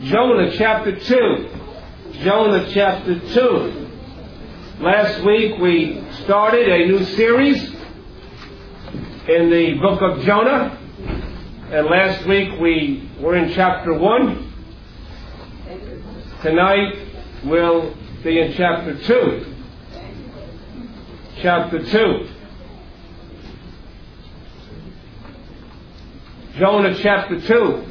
Jonah chapter 2. Jonah chapter 2. Last week we started a new series in the book of Jonah. And last week we were in chapter 1. Tonight we'll be in chapter 2. Chapter 2. Jonah chapter 2.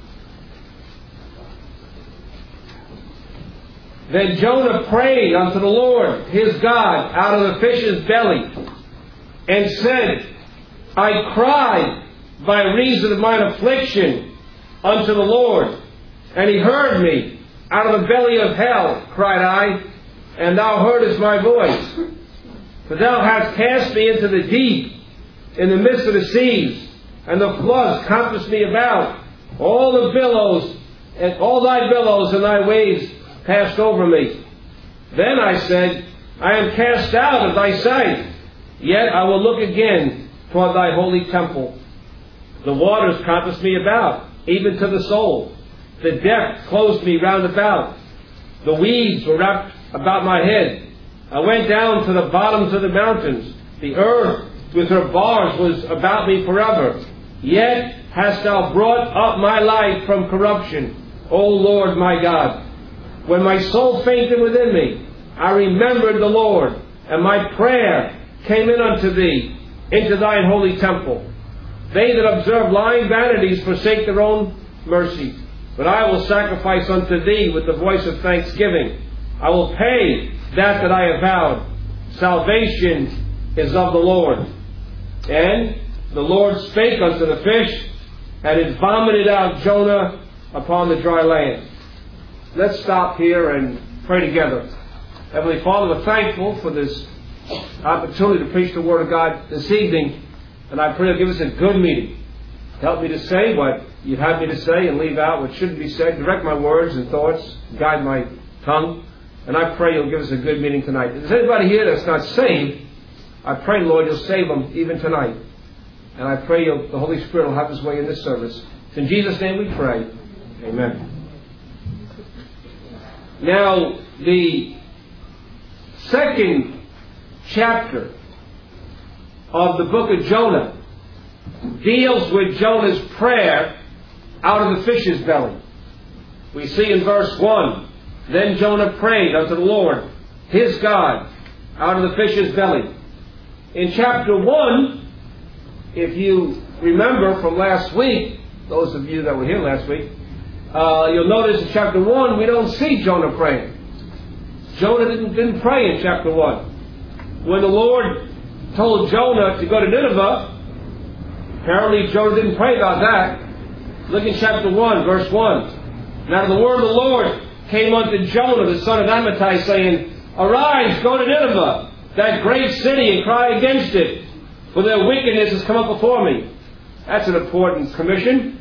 Then Jonah prayed unto the Lord his God out of the fish's belly, and said, I cried by reason of mine affliction unto the Lord, and he heard me. Out of the belly of hell cried I, and thou heardest my voice. For thou hast cast me into the deep, in the midst of the seas, and the floods compassed me about. All the billows, and all thy billows and thy waves passed over me. Then I said, I am cast out of thy sight, yet I will look again toward thy holy temple. The waters compassed me about, even to the soul. The depth closed me round about. The weeds were wrapped about my head. I went down to the bottoms of the mountains. The earth with her bars was about me forever. Yet hast thou brought up my life from corruption, O Lord my God. When my soul fainted within me, I remembered the Lord, and my prayer came in unto thee, into thine holy temple. They that observe lying vanities forsake their own mercy. But I will sacrifice unto thee with the voice of thanksgiving. I will pay that I have vowed. Salvation is of the Lord. And the Lord spake unto the fish, and it vomited out Jonah upon the dry land. Let's stop here and pray together. Heavenly Father, we're thankful for this opportunity to preach the Word of God this evening, and I pray you'll give us a good meeting. Help me to say what you'd have me to say and leave out what shouldn't be said. Direct my words and thoughts, guide my tongue, and I pray you'll give us a good meeting tonight. If there's anybody here that's not saved, I pray, Lord, you'll save them even tonight. And I pray the Holy Spirit will have his way in this service. It's in Jesus' name we pray. Amen. Now, the second chapter of the book of Jonah deals with Jonah's prayer out of the fish's belly. We see in verse 1, Then Jonah prayed unto the Lord, his God, out of the fish's belly. In chapter 1, if you remember from last week, those of you that were here last week, you'll notice in chapter 1 we don't see Jonah praying. Jonah didn't pray in chapter 1. When the Lord told Jonah to go to Nineveh, apparently Jonah didn't pray about that. Look in chapter 1, verse 1. Now the word of the Lord came unto Jonah, the son of Amittai, saying, Arise, go to Nineveh, that great city, and cry against it, for their wickedness has come up before me. That's an important commission.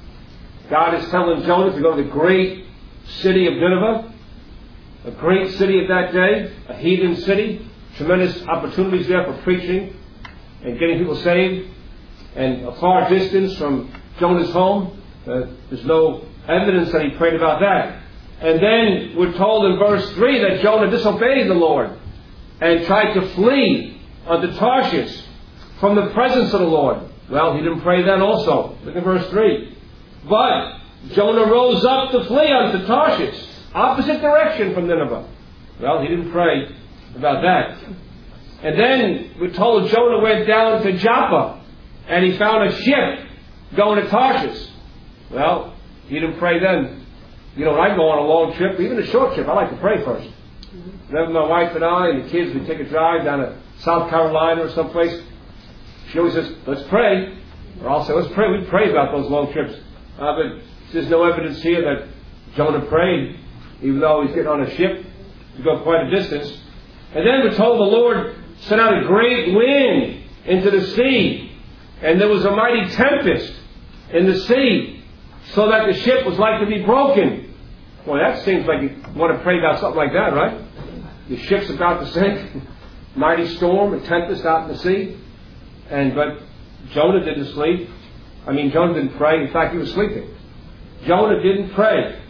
God is telling Jonah to go to the great city of Nineveh, a great city of that day, a heathen city. Tremendous opportunities there for preaching and getting people saved. And a far distance from Jonah's home. There's no evidence that he prayed about that. And then we're told in verse 3 that Jonah disobeyed the Lord and tried to flee unto Tarshish from the presence of the Lord. Well, he didn't pray then also. Look at verse 3. But Jonah rose up to flee unto Tarshish, opposite direction from Nineveh. Well, he didn't pray about that. And then we're told Jonah went down to Joppa, and he found a ship going to Tarshish. Well, he didn't pray then. You know, when I go on a long trip, even a short trip, I like to pray first. Whenever my wife and I and the kids, we take a drive down to South Carolina or someplace, she always says, let's pray. Or I'll say, let's pray. We pray about those long trips. But there's no evidence here that Jonah prayed, even though he's getting on a ship to go quite a distance. And then we're told the Lord sent out a great wind into the sea, and there was a mighty tempest in the sea, so that the ship was like to be broken. Well, that seems like you want to pray about something like that, right? The ship's about to sink, mighty storm, a tempest out in the sea. But Jonah didn't sleep. Jonah didn't pray. In fact, he was sleeping. Jonah didn't pray.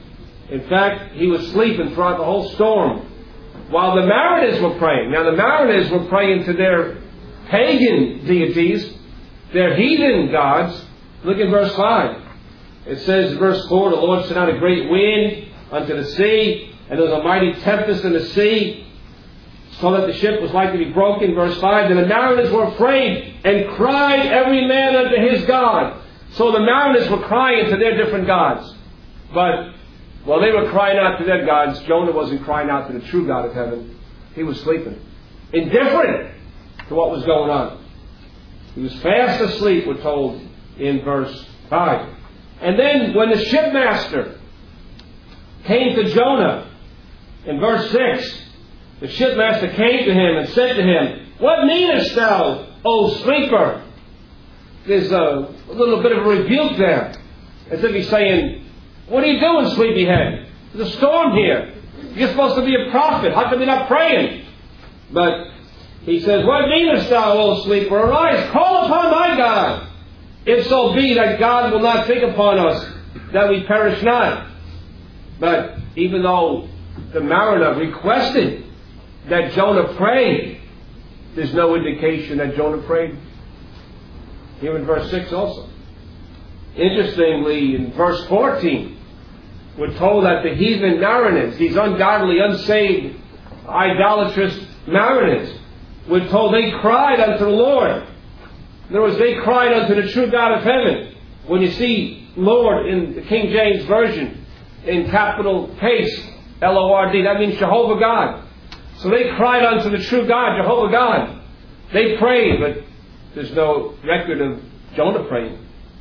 In fact, he was sleeping throughout the whole storm while the mariners were praying. Now, the mariners were praying to their pagan deities, their heathen gods. Look at verse 5. It says in verse 4, the Lord sent out a great wind unto the sea, and there was a mighty tempest in the sea, so that the ship was like to be broken. Verse 5, then the mariners were afraid and cried every man unto his God. So the mariners were crying to their different gods. But while they were crying out to their gods, Jonah wasn't crying out to the true God of heaven. He was sleeping, indifferent to what was going on. He was fast asleep, we're told in verse 5. And then when the shipmaster came to Jonah, in verse 6, the shipmaster came to him and said to him, what meanest thou, O sleeper? There's a little bit of a rebuke there. As if he's saying, what are you doing, sleepyhead? There's a storm here. You're supposed to be a prophet. How come you're not praying? But he says, what meanest thou, O sleeper? Arise, call upon thy God. If so be that God will not think upon us, that we perish not. But even though the mariner requested that Jonah pray, there's no indication that Jonah prayed. Here in verse 6 also. Interestingly, in verse 14, we're told that the heathen mariners, these ungodly, unsaved, idolatrous mariners, we're told they cried unto the Lord. In other words, they cried unto the true God of heaven. When you see Lord in the King James Version, in capital case, L-O-R-D, that means Jehovah God. So they cried unto the true God, Jehovah God. They prayed, but there's no record of Jonah praying.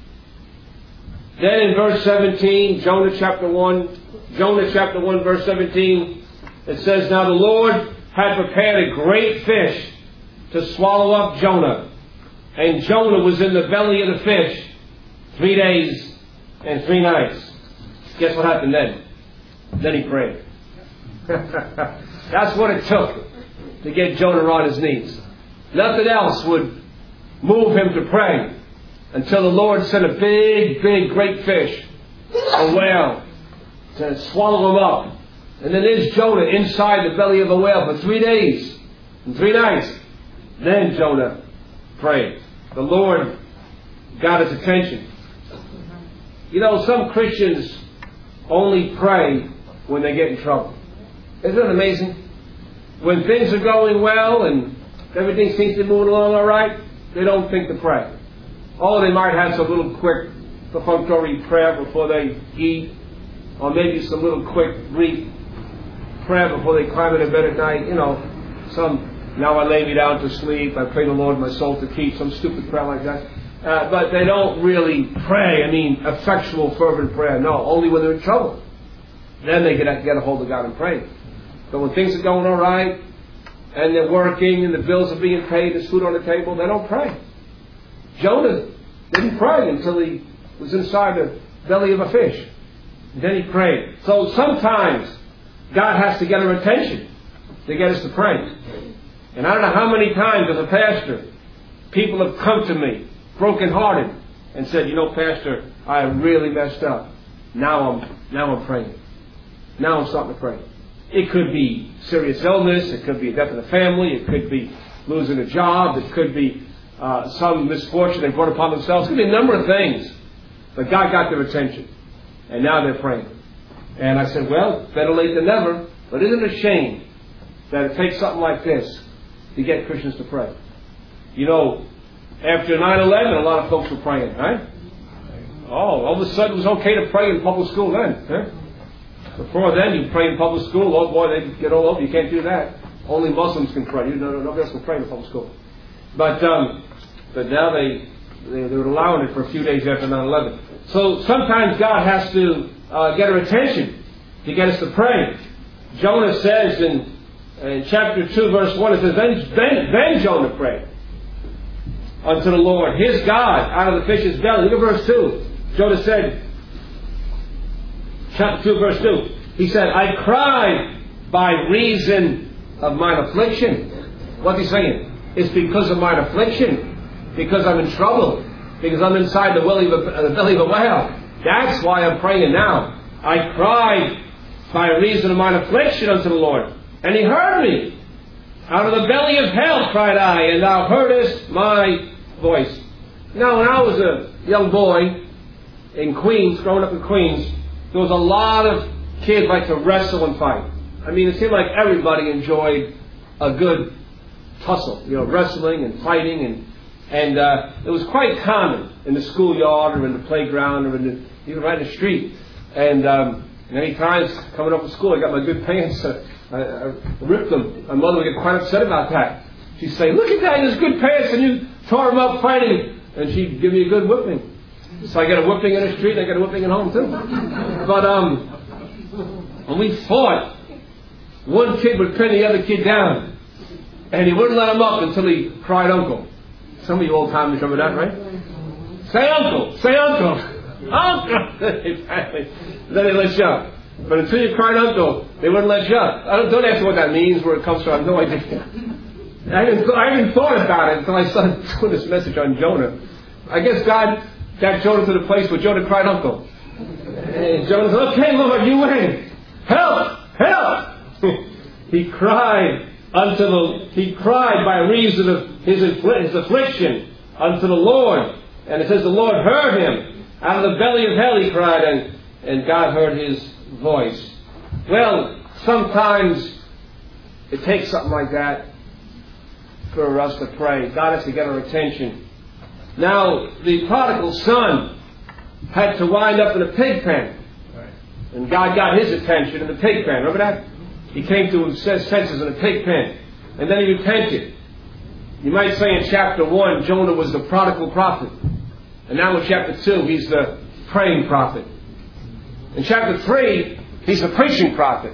Then in verse 17, Jonah chapter 1, verse 17, it says, now the Lord had prepared a great fish to swallow up Jonah. And Jonah was in the belly of the fish 3 days and 3 nights. Guess what happened then? Then he prayed. That's what it took to get Jonah on his knees. Nothing else would move him to pray until the Lord sent a big, great fish, a whale, to swallow him up. And then there's Jonah inside the belly of a whale for 3 days and 3 nights. Then Jonah prayed. The Lord got his attention. You know, some Christians only pray when they get in trouble. Isn't it amazing? When things are going well and everything seems to be moving along all right, they don't think to pray. Oh, they might have some little quick perfunctory prayer before they eat, or maybe some little quick brief prayer before they climb into bed at night. You know, now I lay me down to sleep, I pray the Lord my soul to keep, some stupid prayer like that. But they don't really pray, effectual, fervent prayer. No, only when they're in trouble. Then they get a hold of God and pray. But when things are going all right, and they're working, and the bills are being paid, there's food on the table, they don't pray. Jonah didn't pray until he was inside the belly of a fish. And then he prayed. So sometimes God has to get our attention to get us to pray. And I don't know how many times as a pastor, people have come to me, brokenhearted, and said, Pastor, I really messed up. Now I'm praying. Now I'm starting to pray. It could be serious illness. It could be a death in the family. It could be losing a job. It could be some misfortune they brought upon themselves. It could be a number of things. But God got their attention. And now they're praying. And I said, well, better late than never. But isn't it a shame that it takes something like this to get Christians to pray? After 9/11, a lot of folks were praying, right? Oh, all of a sudden it was okay to pray in public school then. Huh? Before then, you pray in public school. Oh boy, they get all over. You can't do that. Only Muslims can pray. Nobody else can pray in public school. But now they were allowing it for a few days after 9/11. So sometimes God has to get our attention to get us to pray. Jonah says in chapter 2, verse 1, it says, Then Jonah prayed unto the Lord, his God, out of the fish's belly. Look at verse 2. Jonah said, chapter 2, verse 2, he said, I cried by reason of mine affliction. What's he saying? It's because of mine affliction, because I'm in trouble, because I'm inside the belly of a whale. That's why I'm praying now. I cried by reason of mine affliction unto the Lord. And he heard me. Out of the belly of hell cried I, and thou heardest my voice. Now, when I was a young boy in Queens, growing up in Queens, there was a lot of kids like to wrestle and fight. I mean, it seemed like everybody enjoyed a good tussle, wrestling and fighting, and it was quite common in the schoolyard or in the playground or even right in the street. And many times coming up to school, I got my good pants, I ripped them. My mother would get quite upset about that. She'd say, "Look at that, his good pants, and you tore him up fighting." And she'd give me a good whipping. So I got a whipping in the street, and I got a whipping at home too. But when we fought, one kid would pin the other kid down, and he wouldn't let him up until he cried uncle. Some of you old timers remember that, right? Say uncle, say uncle, uncle. Then they let you up. But until you cried uncle, they wouldn't let you up. Don't ask me what that means, where it comes from. I have no idea. I even thought about it until I started doing this message on Jonah. I guess God got Jonah to the place where Jonah cried uncle. And Jonah said, "Okay, Lord, you win. Help! Help!" He cried by reason of his affliction unto the Lord. And it says the Lord heard him. Out of the belly of hell he cried, and God heard his voice. Well, sometimes it takes something like that for us to pray. God has to get our attention. Now, the prodigal son had to wind up in a pig pen. And God got his attention in the pig pen. Remember that? He came to his senses in a pig pen. And then he repented. You might say in chapter 1, Jonah was the prodigal prophet. And now in chapter 2, he's the praying prophet. In chapter 3, he's the preaching prophet.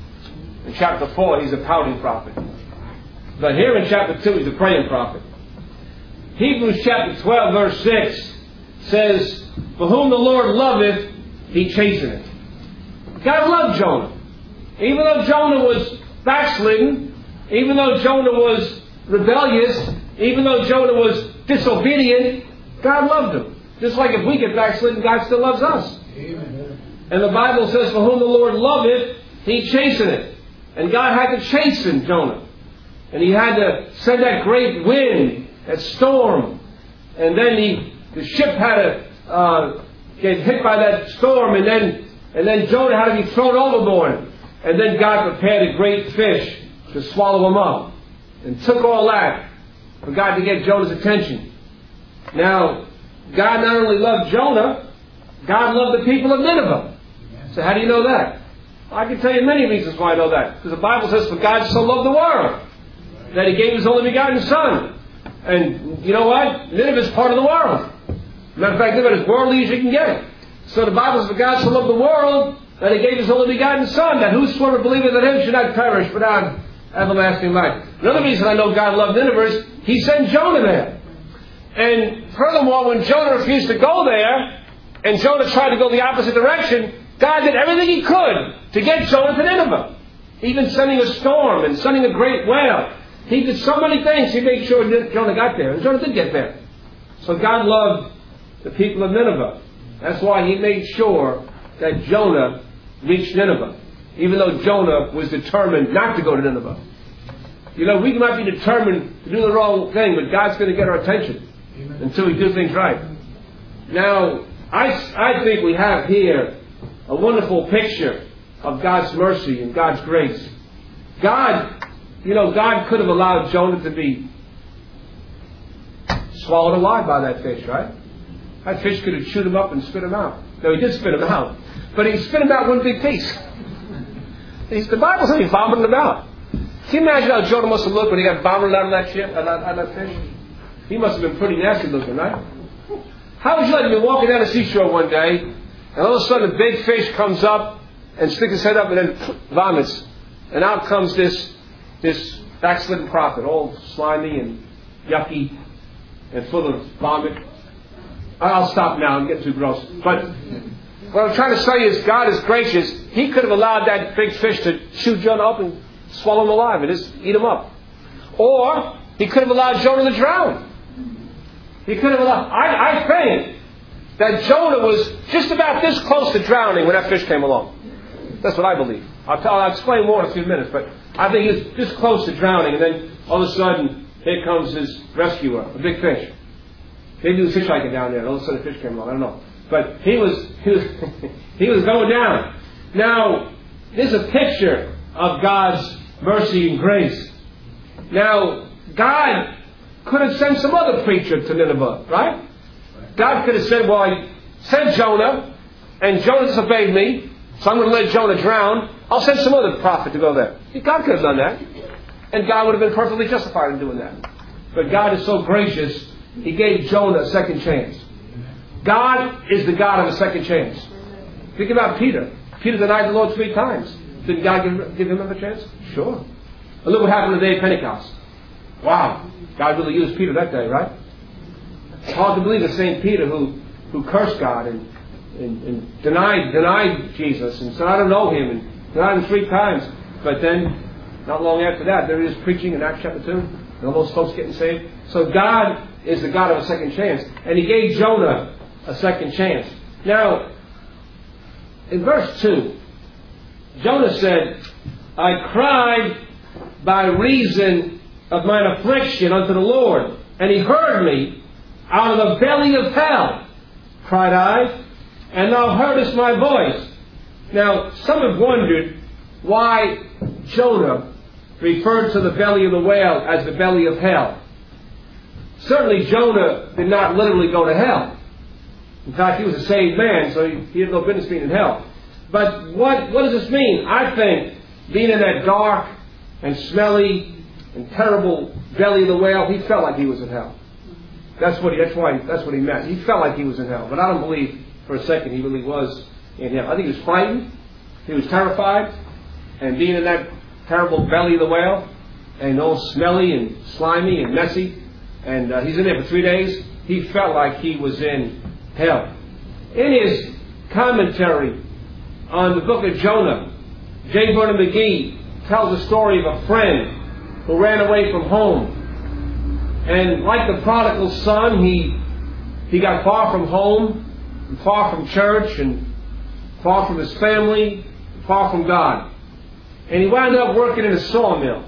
In chapter 4, he's the pouting prophet. But here in chapter 2, he's the praying prophet. Hebrews chapter 12, verse 6 says, "For whom the Lord loveth, he chasteneth." God loved Jonah. Even though Jonah was backslidden, even though Jonah was rebellious, even though Jonah was disobedient, God loved him. Just like if we get backslidden, God still loves us. Amen. And the Bible says, "For whom the Lord loveth, he chasteneth." And God had to chasten Jonah. And he had to send that great wind, that storm. And then the ship had to get hit by that storm, and then Jonah had to be thrown overboard. And then God prepared a great fish to swallow him up. And took all that for God to get Jonah's attention. Now, God not only loved Jonah, God loved the people of Nineveh. So how do you know that? I can tell you many reasons why I know that. Because the Bible says, "For God so loved the world, that he gave his only begotten Son." And you know what? Nineveh is part of the world. Matter of fact, Nineveh is as worldly as you can get. So the Bible says, "For God so loved the world, that he gave his only begotten Son, that whosoever believeth in him should not perish, but have everlasting life." Another reason I know God loved Nineveh is he sent Jonah there. And furthermore, when Jonah refused to go there, and Jonah tried to go the opposite direction, God did everything he could to get Jonah to Nineveh. Even sending a storm and sending a great whale. He did so many things, he made sure Jonah got there. And Jonah did get there. So God loved the people of Nineveh. That's why he made sure that Jonah reached Nineveh. Even though Jonah was determined not to go to Nineveh. You know, we might be determined to do the wrong thing, but God's going to get our attention until we do things right. Now, I think we have here a wonderful picture of God's mercy and God's grace. God could have allowed Jonah to be swallowed alive by that fish, right? That fish could have chewed him up and spit him out. No, he did spit him out. But he spit him out one big piece. The Bible says he vomited him out. Can you imagine how Jonah must have looked when he got vomited out of that ship, out of that fish? He must have been pretty nasty looking, right? How would you like to be walking down the seashore one day, and all of a sudden a big fish comes up and sticks his head up and then vomits. And out comes this backslidden prophet, all slimy and yucky and full of vomit. I'll stop now, I'm getting too gross. But what I'm trying to say is God is gracious. He could have allowed that big fish to chew Jonah up and swallow him alive and just eat him up. Or he could have allowed Jonah to drown. He could have allowed... I think that Jonah was just about this close to drowning when that fish came along. That's what I believe. I'll explain more in a few minutes, but I think he was this close to drowning, and then all of a sudden, here comes his rescuer, a big fish. Maybe he was hitchhiking down there, and all of a sudden a fish came along. I don't know. But he was he was going down. Now, this is a picture of God's mercy and grace. Now, God could have sent some other preacher to Nineveh, right? God could have said, well, I sent Jonah, and Jonah disobeyed me, so I'm going to let Jonah drown. I'll send some other prophet to go there. God could have done that. And God would have been perfectly justified in doing that. But God is so gracious, He gave Jonah a second chance. God is the God of a second chance. Think about Peter. Peter denied the Lord 3 times. Did God give him another chance? Sure. And look what happened on the day of Pentecost. Wow. God really used Peter that day, right? It's hard to believe the same Peter who cursed God and denied Jesus and said, I don't know Him, and denied Him 3 times. But then, not long after that, there He is preaching in Acts chapter 2, and all those folks getting saved. So God is the God of a second chance. And He gave Jonah a second chance. Now, in verse 2, Jonah said, I cried by reason of mine affliction unto the Lord, and He heard me out of the belly of hell, cried I, and thou heardest my voice. Now, some have wondered why Jonah referred to the belly of the whale as the belly of hell. Certainly Jonah did not literally go to hell. In fact, he was a saved man, so he had no business being in hell. But what does this mean? I think being in that dark and smelly and terrible belly of the whale, he felt like he was in hell. That's what he meant. He felt like he was in hell. But I don't believe for a second he really was in hell. I think he was frightened. He was terrified. And being in that terrible belly of the whale, and all smelly and slimy and messy, and he's in there for 3 days, he felt like he was in hell. In his commentary on the book of Jonah, J. Vernon McGee tells the story of a friend who ran away from home. And like the prodigal son, he got far from home, and far from church, and far from his family, far from God. And he wound up working in a sawmill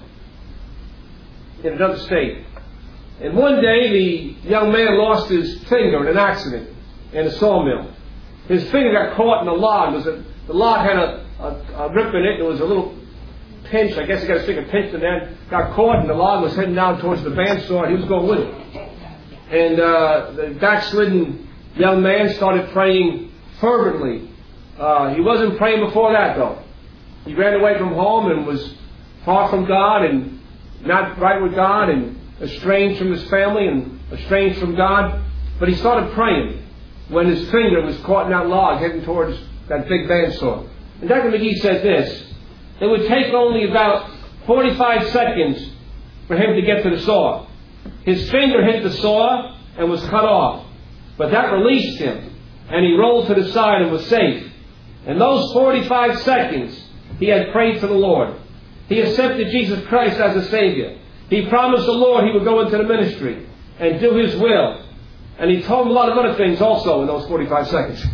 in another state. And one day the young man lost his finger in an accident in a sawmill. His finger got caught in a log. The log had a rip in it. There was a little pinch. I guess he got his finger pinched and then got caught, and the log was heading down towards the bandsaw, and he was going with it. And the backslidden young man started praying fervently. He wasn't praying before that, though. He ran away from home and was far from God and not right with God and estranged from his family and estranged from God. But he started praying when his finger was caught in that log heading towards that big bandsaw. And Dr. McGee says this: it would take only about 45 seconds for him to get to the saw. His finger hit the saw and was cut off. But that released him, and he rolled to the side and was safe. In those 45 seconds, he had prayed to the Lord. He accepted Jesus Christ as a Savior. He promised the Lord he would go into the ministry and do His will. And he told him a lot of other things also in those 45 seconds.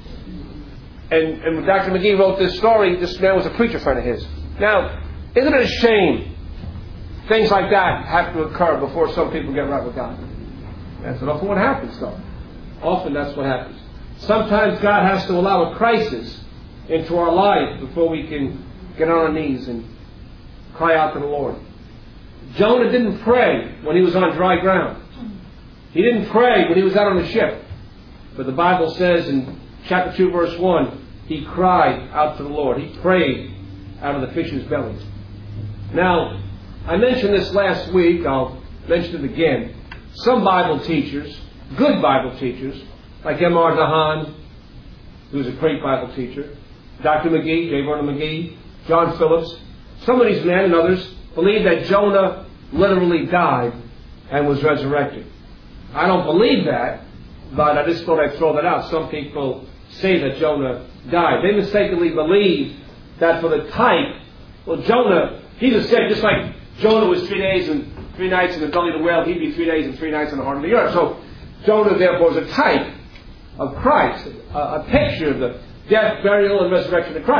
And when Dr. McGee wrote this story, this man was a preacher friend of his. Now, isn't it a shame things like that have to occur before some people get right with God? That's often what happens, though. Often that's what happens. Sometimes God has to allow a crisis into our life before we can get on our knees and cry out to the Lord. Jonah didn't pray when he was on dry ground. He didn't pray when he was out on the ship. But the Bible says in chapter 2, verse 1, he cried out to the Lord. He prayed out of the fish's belly. Now, I mentioned this last week. I'll mention it again. Some Bible teachers, good Bible teachers, like M.R. Dahan, who's a great Bible teacher, Dr. McGee, J. Vernon McGee, John Phillips, some of these men and others believe that Jonah literally died and was resurrected. I don't believe that, but I just thought I'd throw that out. Some people say that Jonah died. They mistakenly believe that for the type, well, Jonah, Jesus said, just like Jonah was 3 days and 3 nights in the belly of the whale, he'd be 3 days and 3 nights in the heart of the earth. So Jonah, therefore, is a type of Christ, a picture of the death, burial, and resurrection of Christ.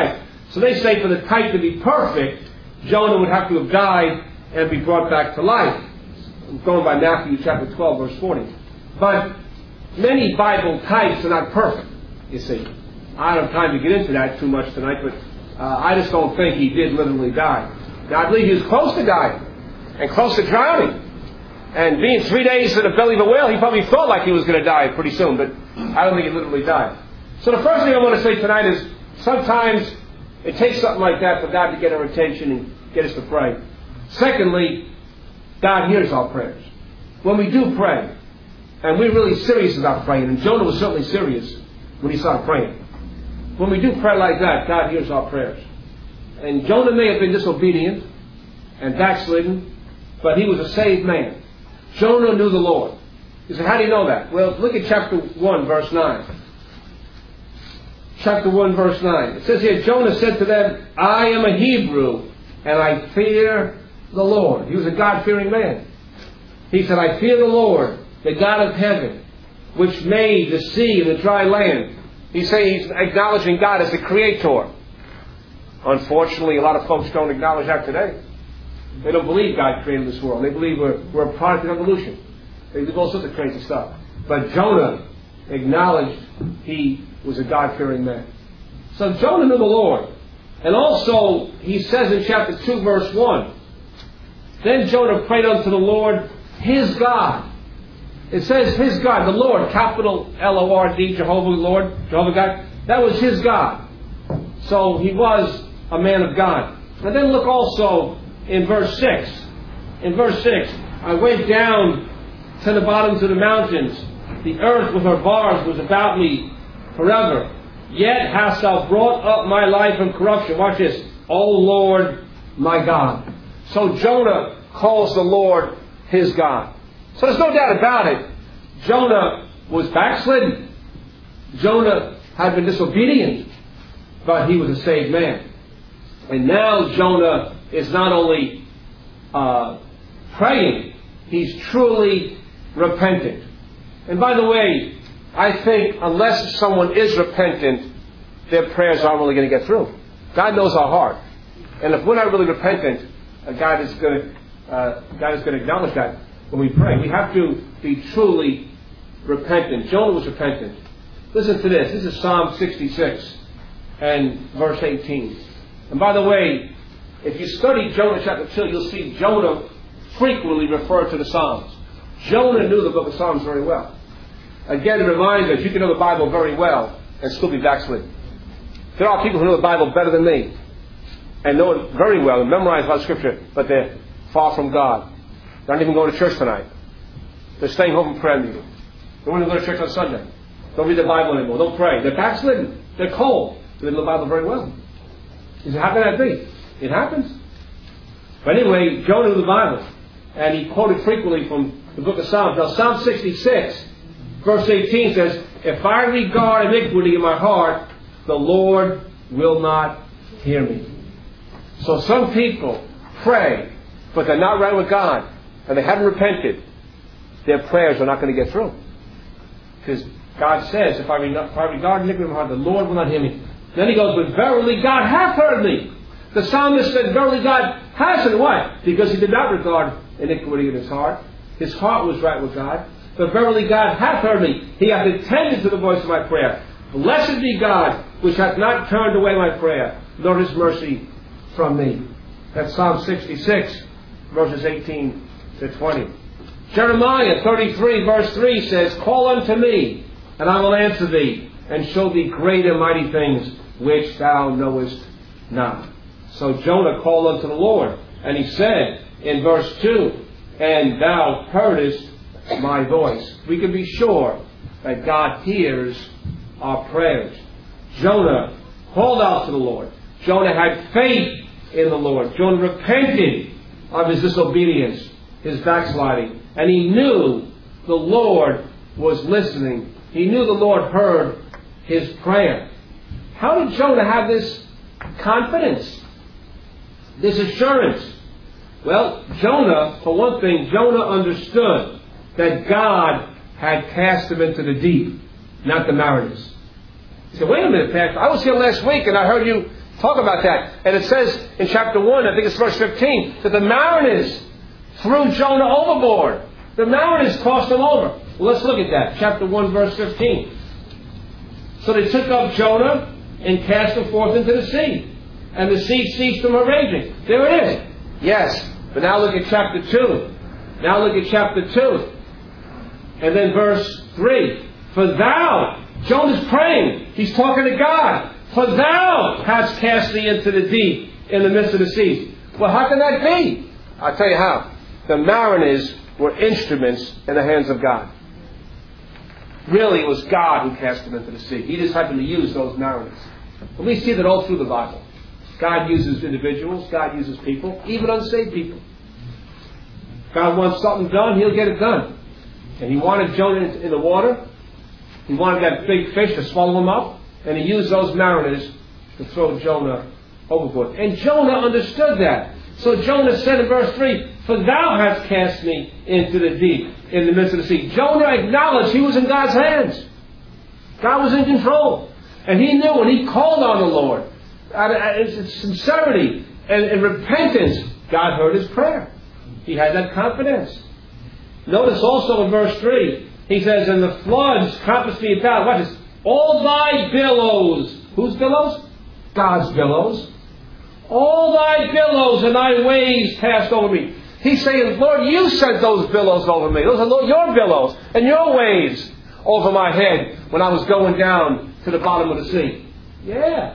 So they say for the type to be perfect, Jonah would have to have died and be brought back to life. I'm going by Matthew chapter 12, verse 40. But many Bible types are not perfect, you see. I don't have time to get into that too much tonight, but I just don't think he did literally die. Now, I believe he was close to dying and close to drowning. And being 3 days in the belly of a whale, he probably felt like he was going to die pretty soon, but I don't think he literally died. So the first thing I want to say tonight is sometimes it takes something like that for God to get our attention and get us to pray. Secondly, God hears our prayers. When we do pray, and we're really serious about praying, and Jonah was certainly serious when he started praying. When we do pray like that, God hears our prayers. And Jonah may have been disobedient and backslidden, but he was a saved man. Jonah knew the Lord. You say, how do you know that? Well, look at chapter 1, verse 9. Chapter 1, verse 9. It says here, Jonah said to them, I am a Hebrew, and I fear the Lord. He was a God-fearing man. He said, I fear the Lord, the God of heaven, which made the sea and the dry land. He's saying he's acknowledging God as the creator. Unfortunately, a lot of folks don't acknowledge that today. They don't believe God created this world. They believe we're a product of evolution. They believe all sorts of crazy stuff. But Jonah acknowledged he was a God-fearing man. So Jonah knew the Lord. And also, he says in chapter 2, verse 1, then Jonah prayed unto the Lord, his God. It says his God, the Lord, capital L-O-R-D, Jehovah, Lord, Jehovah God. That was his God. So he was a man of God. And then look also in verse 6. In verse 6, I went down to the bottoms of the mountains. The earth with her bars was about me forever. Yet hast thou brought up my life from corruption. Watch this. O Lord, my God. So Jonah calls the Lord his God. So there's no doubt about it. Jonah was backslidden. Jonah had been disobedient. But he was a saved man. And now Jonah is not only praying, he's truly repentant. And by the way, I think unless someone is repentant, their prayers aren't really going to get through. God knows our heart. And if we're not really repentant, God is going to acknowledge that when we pray. We have to be truly repentant. Jonah was repentant. Listen to this. This is Psalm 66 and verse 18. And by the way, if you study Jonah chapter 2, you'll see Jonah frequently referred to the Psalms. Jonah knew the book of Psalms very well. Again, it reminds us you can know the Bible very well and still be backslidden. There are people who know the Bible better than me and know it very well and memorize a lot of Scripture, but they're far from God. They're not even going to church tonight. They're staying home from prayer meeting. They don't even go to church on Sunday. Don't read the Bible anymore. Don't pray. They're backslidden. They're cold. They know the Bible very well. He said, how can that be? It happens. But anyway, Jonah knew the Bible. And he quoted frequently from the book of Psalms. Now, Psalm 66, verse 18 says, if I regard iniquity in my heart, the Lord will not hear me. So some people pray, but they're not right with God, and they haven't repented. Their prayers are not going to get through. Because God says, if I regard iniquity in my heart, the Lord will not hear me. Then he goes, but verily God hath heard me. The psalmist said, verily God has heard. Why? Because he did not regard iniquity in his heart. His heart was right with God. But verily God hath heard me. He hath attended to the voice of my prayer. Blessed be God, which hath not turned away my prayer, nor his mercy from me. That's Psalm 66, verses 18 to 20. Jeremiah 33, verse 3 says, call unto me, and I will answer thee, and show thee great and mighty things which thou knowest not. So Jonah called unto the Lord, and he said in verse 2, and thou heardest my voice. We can be sure that God hears our prayers. Jonah called out to the Lord. Jonah had faith in the Lord. Jonah repented of his disobedience, his backsliding, and he knew the Lord was listening. He knew the Lord heard his prayer. How did Jonah have this confidence, this assurance? Well, Jonah, for one thing, Jonah understood that God had cast him into the deep, not the mariners. He said, wait a minute, Pastor, I was here last week and I heard you talk about that. And it says in chapter 1, I think it's verse 15, that the mariners threw Jonah overboard. The mariners tossed him over. Well, let's look at that. Chapter 1, verse 15. So they took up Jonah and cast him forth into the sea. And the sea ceased from her raging. There it is. Yes. But now look at chapter 2. Now look at chapter 2. And then verse 3. For thou, Jonah's praying. He's talking to God. For thou hast cast me into the deep in the midst of the seas. Well, how can that be? I'll tell you how. The mariners were instruments in the hands of God. Really, it was God who cast them into the sea. He just happened to use those mariners. And we see that all through the Bible. God uses individuals. God uses people. Even unsaved people. God wants something done, He'll get it done. And He wanted Jonah in the water. He wanted that big fish to swallow him up. And He used those mariners to throw Jonah overboard. And Jonah understood that. So Jonah said in verse 3, for thou hast cast me into the deep, in the midst of the sea. Jonah acknowledged he was in God's hands. God was in control. And he knew when he called on the Lord, out of sincerity and repentance, God heard his prayer. He had that confidence. Notice also in verse 3, he says, and the floods compassed me about. What is all thy billows? Whose billows? God's billows. All thy billows and thy waves passed over me. He's saying, Lord, you sent those billows over me. Those are your billows and your waves over my head when I was going down to the bottom of the sea. Yeah.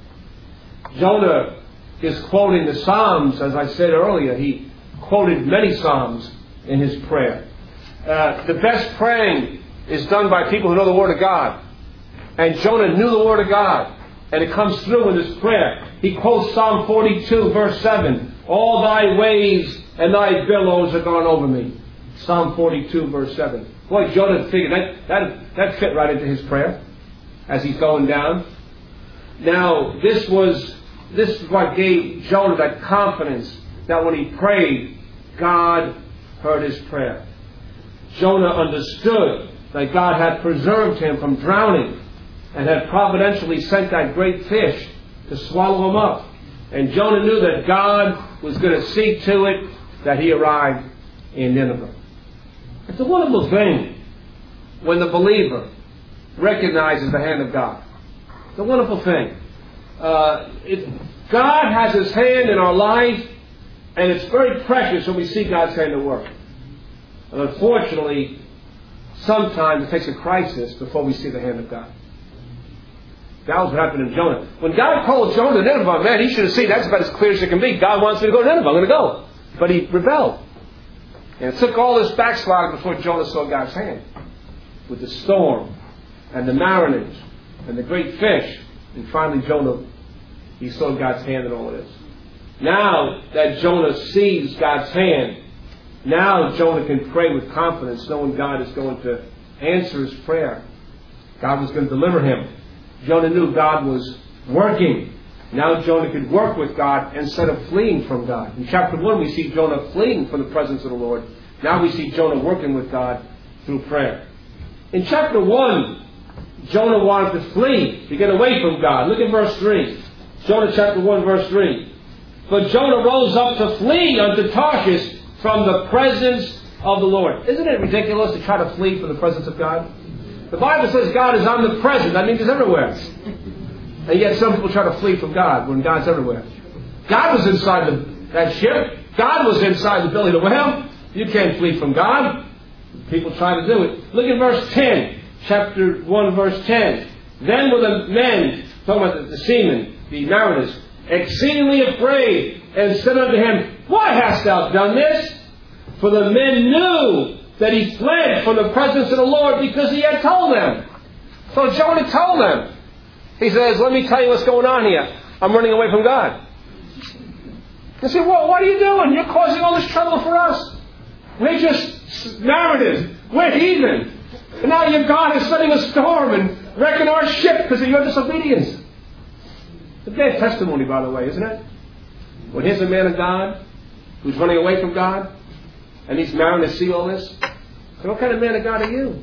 Jonah is quoting the Psalms, as I said earlier. He quoted many Psalms in his prayer. The best praying is done by people who know the Word of God. And Jonah knew the Word of God. And it comes through in this prayer. He quotes Psalm 42, verse 7. All thy waves and thy billows are gone over me. Psalm 42, verse 7. Boy, Jonah figured that fit right into his prayer as he's going down. Now, this is what gave Jonah that confidence that when he prayed, God heard his prayer. Jonah understood that God had preserved him from drowning and had providentially sent that great fish to swallow him up. And Jonah knew that God was going to see to it that he arrived in Nineveh. It's a wonderful thing when the believer recognizes the hand of God. It's a wonderful thing. God has His hand in our life, and it's very precious when we see God's hand at work. And unfortunately, sometimes it takes a crisis before we see the hand of God. That was what happened to Jonah. When God called Jonah to Nineveh, man, he should have seen that's about as clear as it can be. God wants me to go to Nineveh. I'm going to go. But he rebelled. And it took all this backsliding before Jonah saw God's hand. With the storm and the mariners and the great fish. And finally Jonah, he saw God's hand in all of this. Now that Jonah sees God's hand, now Jonah can pray with confidence, knowing God is going to answer his prayer. God was going to deliver him. Jonah knew God was working. Now Jonah could work with God instead of fleeing from God. In chapter 1 we see Jonah fleeing from the presence of the Lord. Now we see Jonah working with God through prayer. In chapter 1, Jonah wanted to flee, to get away from God. Look at verse 3. Jonah chapter 1 verse 3. But Jonah rose up to flee unto Tarshish from the presence of the Lord. Isn't it ridiculous to try to flee from the presence of God? The Bible says God is omnipresent. That means He's everywhere. And yet some people try to flee from God when God's everywhere. God was inside that ship. God was inside the belly of the whale. You can't flee from God. People try to do it. Look at verse 10. Chapter 1 verse 10. Then were the men, talking about the seamen, the mariners, exceedingly afraid, and said unto him, why hast thou done this? For the men knew that he fled from the presence of the Lord because he had told them. So Jonah told them. He says, let me tell you what's going on here. I'm running away from God. They say, well, what are you doing? You're causing all this trouble for us. We're just mariners. We're heathen. And now your God is sending a storm and wrecking our ship because of your disobedience. It's a bad testimony, by the way, isn't it? When here's a man of God who's running away from God, and these mariners see all this. So what kind of man of God are you?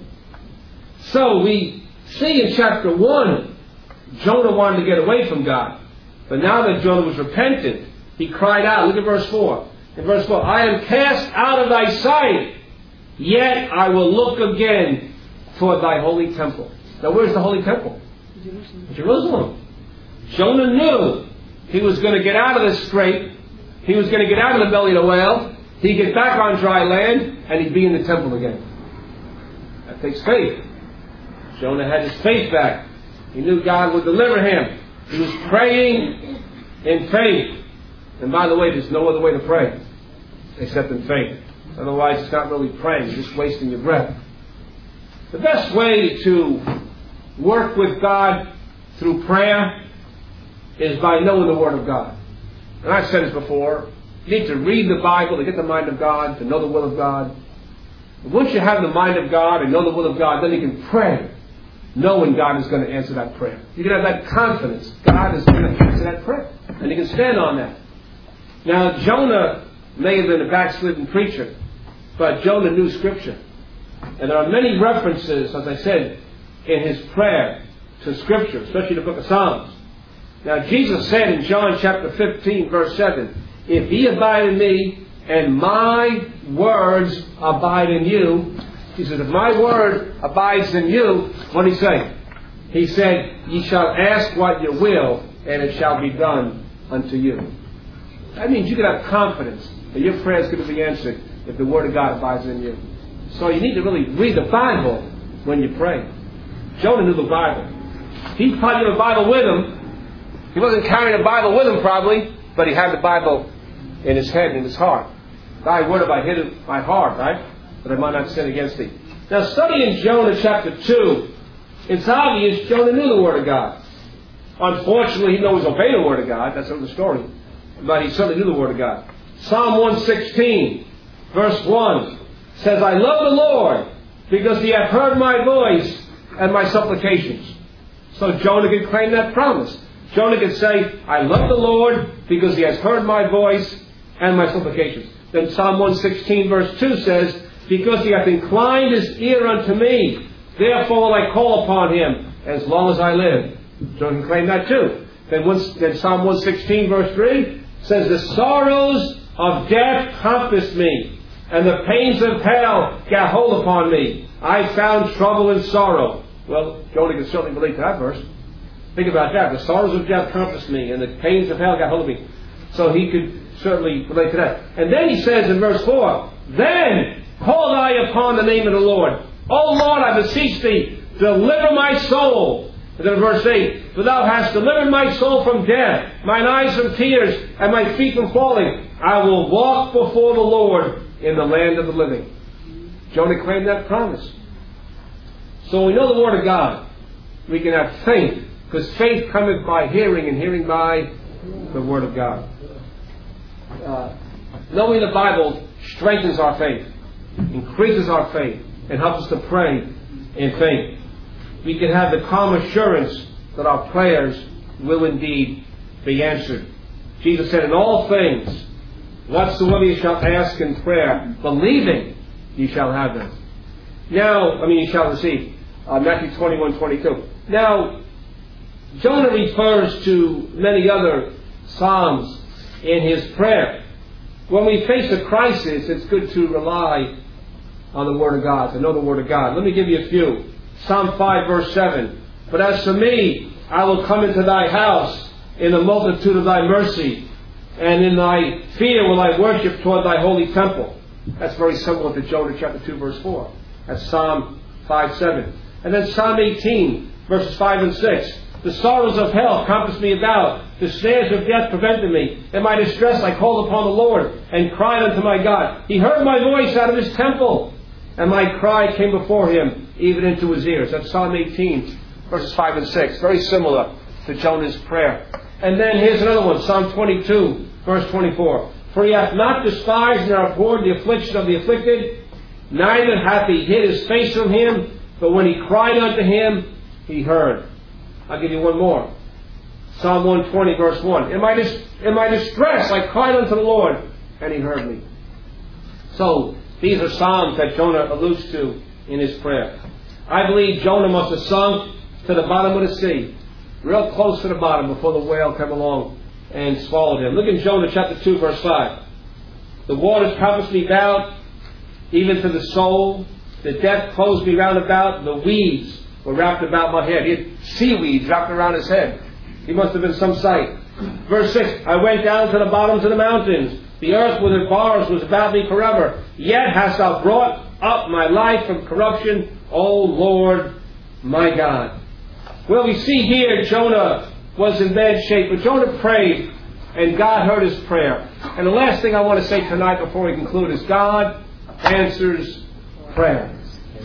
So we see in chapter 1, Jonah wanted to get away from God. But now that Jonah was repentant, he cried out. Look at verse 4. In verse 4, I am cast out of thy sight, yet I will look again toward thy holy temple. Now where's the holy temple? Jerusalem. Jonah knew he was going to get out of this scrape. He was going to get out of the belly of the whale. He'd get back on dry land, and he'd be in the temple again. That takes faith. Jonah had his faith back. He knew God would deliver him. He was praying in faith. And by the way, there's no other way to pray except in faith. Otherwise, it's not really praying. You're just wasting your breath. The best way to work with God through prayer is by knowing the Word of God. And I've said this before. You need to read the Bible to get the mind of God, to know the will of God. And once you have the mind of God and know the will of God, then you can pray, knowing God is going to answer that prayer. You can have that confidence. God is going to answer that prayer. And you can stand on that. Now, Jonah may have been a backslidden preacher, but Jonah knew Scripture. And there are many references, as I said, in his prayer to Scripture, especially the book of Psalms. Now, Jesus said in John chapter 15, verse 7, if ye abide in me, and my words abide in you, he says, if my word abides in you, what did he say? He said, ye shall ask what you will, and it shall be done unto you. That means you can have confidence that your prayer is going to be answered if the Word of God abides in you. So you need to really read the Bible when you pray. Jonah knew the Bible. He probably had the Bible with him. He wasn't carrying the Bible with him probably, but he had the Bible in his head and in his heart. Thy word have I hid in my heart, right? That I might not sin against thee. Now studying Jonah chapter 2, it's obvious Jonah knew the Word of God. Unfortunately, he didn't always obey the Word of God. That's another story. But he certainly knew the Word of God. Psalm 116, verse 1 says, I love the Lord because he hath heard my voice and my supplications. So Jonah could claim that promise. Jonah could say, I love the Lord because he has heard my voice and my supplications. Then Psalm 116 verse 2 says, because he hath inclined his ear unto me, therefore will I call upon him as long as I live. Jonah can claim that too. Then Psalm 116 verse 3 says, the sorrows of death compassed me, and the pains of hell got hold upon me. I found trouble and sorrow. Well, Jonah can certainly relate to that verse. Think about that. The sorrows of death compassed me, and the pains of hell got hold of me. So he could certainly relate to that. And then he says in verse 4, then called I upon the name of the Lord. O Lord, I beseech thee, deliver my soul. And then verse 8, for thou hast delivered my soul from death, mine eyes from tears, and my feet from falling. I will walk before the Lord in the land of the living. Jonah claimed that promise. So we know the Word of God. We can have faith, because faith cometh by hearing, and hearing by the Word of God. Knowing the Bible strengthens our faith, increases our faith, and helps us to pray in faith. We can have the calm assurance that our prayers will indeed be answered. Jesus said, in all things, whatsoever you shall ask in prayer, believing, you shall have them. You shall receive. Matthew 21:22. Now, Jonah refers to many other psalms in his prayer. When we face a crisis, it's good to rely on the Word of God, to know the Word of God. Let me give you a few. Psalm 5 verse 7. But as for me, I will come into thy house in the multitude of thy mercy, and in thy fear will I worship toward thy holy temple. That's very similar to Jonah chapter 2 verse 4. That's Psalm 5:7. And then Psalm 18 verses 5 and 6. The sorrows of hell compassed me about. The snares of death prevented me. In my distress I called upon the Lord and cried unto my God. He heard my voice out of his temple, and my cry came before him, even into his ears. That's Psalm 18 verses 5 and 6. Very similar to Jonah's prayer. And then here's another one. Psalm 22 verse 24. For he hath not despised nor abhorred the affliction of the afflicted, neither hath he hid his face from him, but when he cried unto him, he heard. I'll give you one more. Psalm 120 verse 1. In my distress I cried unto the Lord, and he heard me. So, these are psalms that Jonah alludes to in his prayer. I believe Jonah must have sunk to the bottom of the sea, real close to the bottom, before the whale came along and swallowed him. Look in Jonah chapter 2, verse 5. The waters compassed me about, even to the soul. The death closed me round about. The weeds were wrapped about my head. He had seaweeds wrapped around his head. He must have been some sight. Verse 6. I went down to the bottoms of the mountains. The earth with her bars was about me forever. Yet hast thou brought up my life from corruption, O Lord my God. Well, we see here Jonah was in bad shape, but Jonah prayed and God heard his prayer. And the last thing I want to say tonight before we conclude is God answers prayer.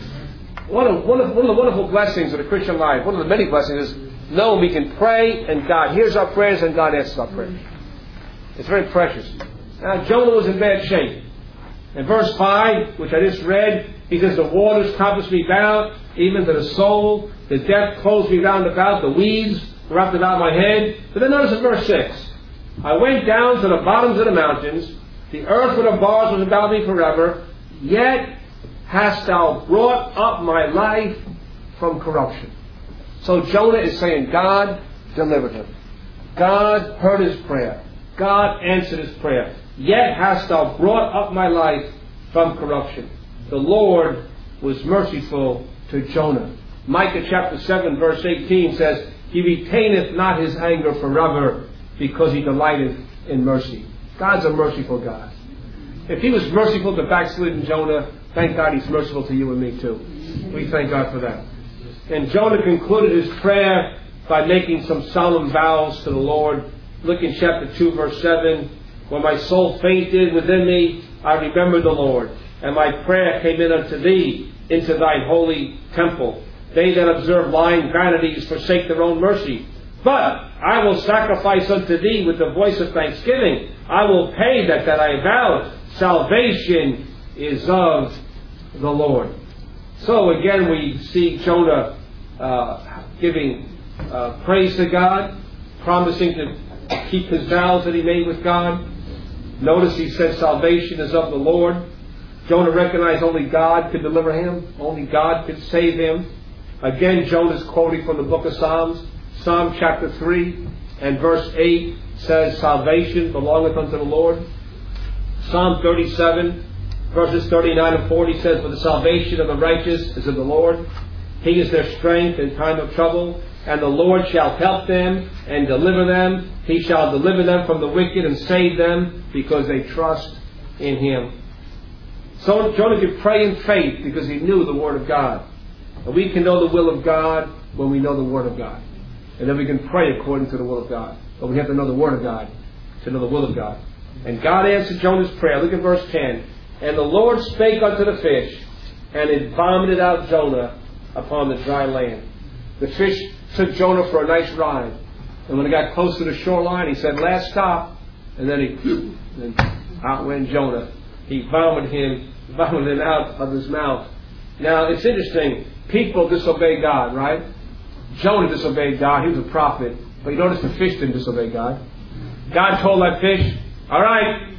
One of the wonderful blessings of the Christian life, one of the many blessings, is knowing we can pray and God hears our prayers and God answers our prayers. It's very precious. Now, Jonah was in bad shape. In verse 5, which I just read, he says, the waters compassed me about, even to the soul. The depth closed me round about. The weeds wrapped about my head. But then notice in verse 6. I went down to the bottoms of the mountains. The earth with her bars was about me forever. Yet hast thou brought up my life from corruption. So Jonah is saying God delivered him. God heard his prayer. God answered his prayer. Yet hast thou brought up my life from corruption. The Lord was merciful to Jonah. Micah chapter 7 verse 18 says, He retaineth not his anger forever, because he delighteth in mercy. God's a merciful God. If he was merciful to backslidden Jonah, thank God he's merciful to you and me too. We thank God for that. And Jonah concluded his prayer by making some solemn vows to the Lord. Look in chapter 2 verse 7. When my soul fainted within me, I remembered the Lord, and my prayer came in unto thee, into thine holy temple. They that observe lying vanities forsake their own mercy. But I will sacrifice unto thee with the voice of thanksgiving. I will pay that I vowed. Salvation is of the Lord. So again we see Jonah giving praise to God, promising to keep his vows that he made with God. Notice he said salvation is of the Lord. Jonah recognized only God could deliver him. Only God could save him. Again, Jonah's quoting from the book of Psalms. Psalm chapter 3 and verse 8 says, salvation belongeth unto the Lord. Psalm 37 verses 39 and 40 says, for the salvation of the righteous is of the Lord. He is their strength in time of trouble. And the Lord shall help them and deliver them. He shall deliver them from the wicked and save them, because they trust in Him. So Jonah could pray in faith because he knew the Word of God. And we can know the will of God when we know the Word of God. And then we can pray according to the will of God. But we have to know the Word of God to know the will of God. And God answered Jonah's prayer. Look at verse 10. And the Lord spake unto the fish, and it vomited out Jonah upon the dry land. The fish took Jonah for a nice ride. And when he got close to the shoreline, he said, last stop. And then out went Jonah. He vomited him out of his mouth. Now, it's interesting. People disobey God, right? Jonah disobeyed God. He was a prophet. But you notice the fish didn't disobey God. God told that fish, all right,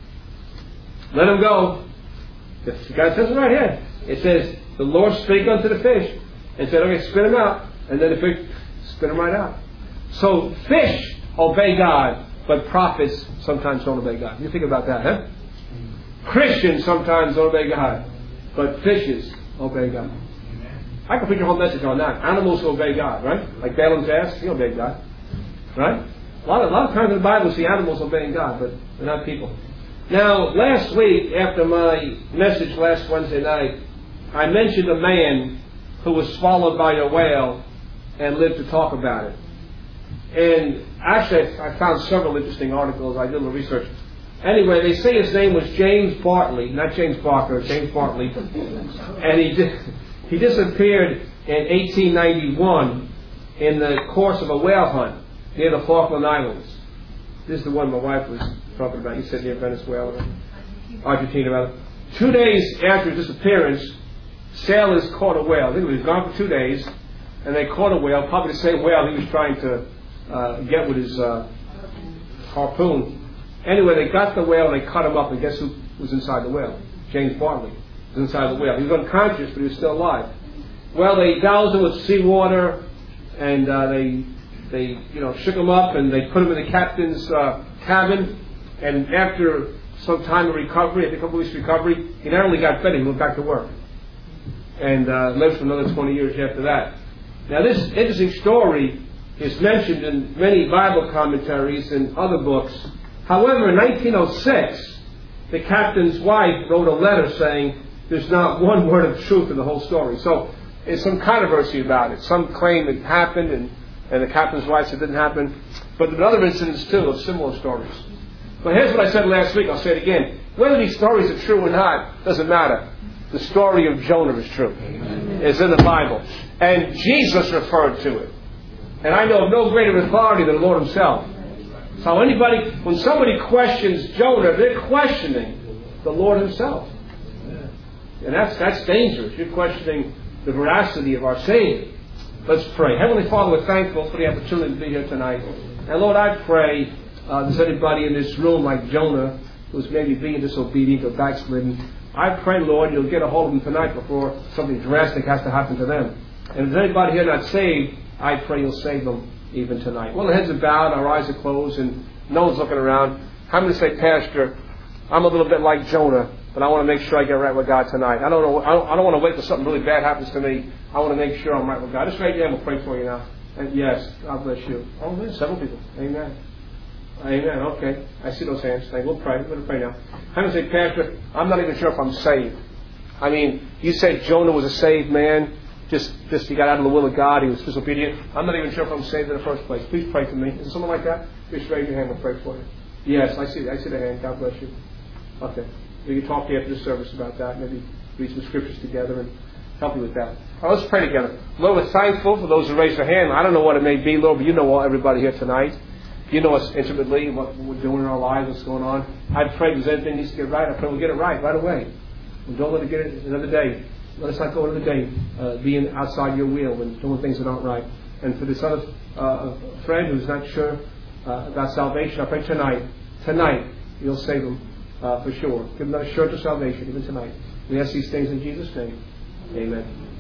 let him go. God says it right here. It says, the Lord spake unto the fish and said, okay, spit him out. And then the fish spit him right out. So fish obey God, but prophets sometimes don't obey God. You think about that, huh? Christians sometimes don't obey God, but fishes obey God. I can put your whole message on that. Animals obey God, right? Like Balaam's ass, he obeyed God. Right? A lot of times in the Bible we see animals obeying God, but they're not people. Now, last week, after my message last Wednesday night, I mentioned a man who was swallowed by a whale and lived to talk about it. And actually, I found several interesting articles. I did a little research. Anyway, they say his name was James Bartley, not James Barker, James Bartley. And he disappeared in 1891 in the course of a whale hunt near the Falkland Islands. This is the one my wife was talking about. You said near Venezuela, Argentina, rather. 2 days after his disappearance, sailors caught a whale. I think he was gone for 2 days, and they caught a whale, probably the same whale he was trying to get with his harpoon. Anyway, they got the whale and they cut him up, and guess who was inside the whale? James Bartley was inside the whale. He was unconscious, but he was still alive. Well, they doused him with seawater, and they they shook him up and they put him in the captain's cabin. And after some time of recovery, after a couple of weeks recovery, he not only got better, he went back to work. And lived for another 20 years after that. Now this interesting story is mentioned in many Bible commentaries and other books. However, in 1906, the captain's wife wrote a letter saying there's not one word of truth in the whole story. So there's some controversy about it. Some claim it happened and the captain's wife said it didn't happen. But there are other incidents too of similar stories. But here's what I said last week. I'll say it again. Whether these stories are true or not doesn't matter. The story of Jonah is true. It's in the Bible. And Jesus referred to it. And I know of no greater authority than the Lord Himself. So when somebody questions Jonah, they're questioning the Lord Himself. And that's dangerous. You're questioning the veracity of our Savior. Let's pray. Heavenly Father, we're thankful for the opportunity to be here tonight. And Lord, I pray there's anybody in this room like Jonah who's maybe being disobedient or backslidden. I pray, Lord, you'll get a hold of them tonight before something drastic has to happen to them. And if there's anybody here not saved, I pray you'll save them even tonight. Well, the heads are bowed, our eyes are closed, and no one's looking around. I'm going to say, Pastor, I'm a little bit like Jonah, but I want to make sure I get right with God tonight. I don't want to wait till something really bad happens to me. I want to make sure I'm right with God. Just raise your hand. We'll pray for you now. And yes, God bless you. Oh, there's several people. Amen. Amen. Okay. I see those hands. We'll pray. We're going to pray now. I'm going to say, Pastor, I'm not even sure if I'm saved. I mean, you said Jonah was a saved man. Just he got out of the will of God. He was disobedient. I'm not even sure if I'm saved in the first place. Please pray for me. Is there someone like that? Just raise your hand. We'll pray for you. Yes, I see the hand. God bless you. Okay. We can talk to you after the service about that. Maybe read some scriptures together and help you with that. All right, let's pray together. Lord, we're thankful for those who raised their hand. I don't know what it may be, Lord, but you know everybody here tonight. You know us intimately, what we're doing in our lives, what's going on. I pray if there's anything needs to get right, I pray we'll get it right away. And don't let it get it another day. Let us not go another day being outside your will and doing things that aren't right. And for this other friend who's not sure about salvation, I pray tonight you'll save them for sure. Give them that assurance of salvation even tonight. We ask these things in Jesus' name. Amen.